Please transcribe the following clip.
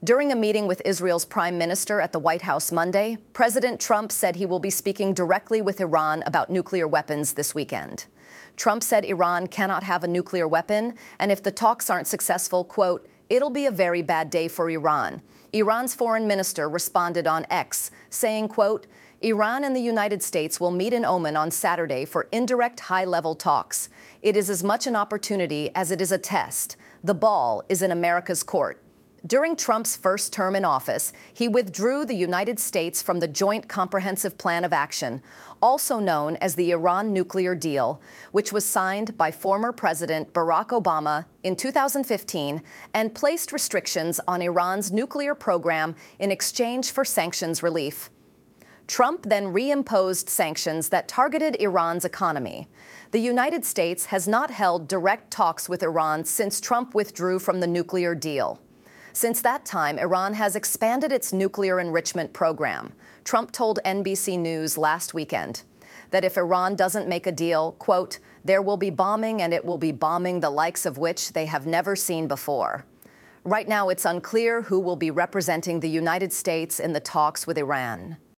During a meeting with Israel's prime minister at the White House Monday, President Trump said he will be speaking directly with Iran about nuclear weapons this weekend. Trump said Iran cannot have a nuclear weapon, and if the talks aren't successful, quote, "It'll be a very bad day for Iran." Iran's foreign minister responded on X, saying, quote, "Iran and the United States will meet in Oman on Saturday for indirect high-level talks. It is as much an opportunity as it is a test. The ball is in America's court." During Trump's first term in office, he withdrew the United States from the Joint Comprehensive Plan of Action, also known as the Iran nuclear deal, which was signed by former President Barack Obama in 2015 and placed restrictions on Iran's nuclear program in exchange for sanctions relief. Trump then reimposed sanctions that targeted Iran's economy. The United States has not held direct talks with Iran since Trump withdrew from the nuclear deal. Since that time, Iran has expanded its nuclear enrichment program. Trump told NBC News last weekend that if Iran doesn't make a deal, quote, "There will be bombing, and it will be bombing the likes of which they have never seen before." Right now, it's unclear who will be representing the United States in the talks with Iran.